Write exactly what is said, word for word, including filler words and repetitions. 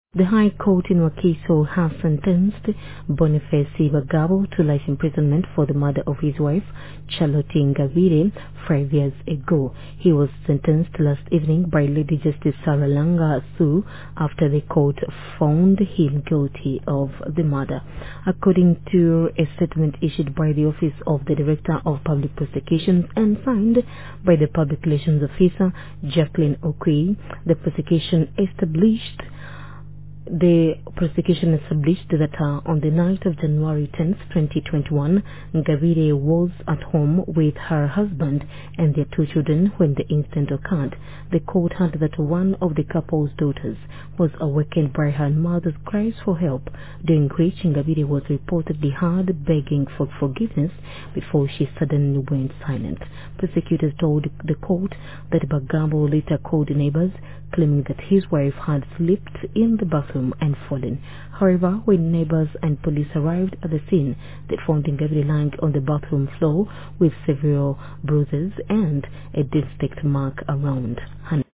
The High Court in Wakiso has sentenced Boniface Bagabo to life imprisonment for the murder of his wife, Charlotte Ngabire, five years ago. He was sentenced last evening by Lady Justice Sarah Langa Su after the court found him guilty of the murder. According to a statement issued by the Office of the Director of Public Prosecutions and signed by the Public Relations Officer, Jacqueline Okui, the prosecution established The prosecution established that uh, on the night of January tenth, twenty twenty-one, Ngabire was at home with her husband and their two children when the incident occurred. The court heard that one of the couple's daughters was awakened by her mother's cries for help, during which Ngabire was reportedly heard begging for forgiveness before she suddenly went silent. Prosecutors told the court that Bagabo later called neighbors, claiming that his wife had slipped in the bathroom and fallen. However, when neighbors and police arrived at the scene, they found Ngabire lying on the bathroom floor with several bruises and a distinct mark around her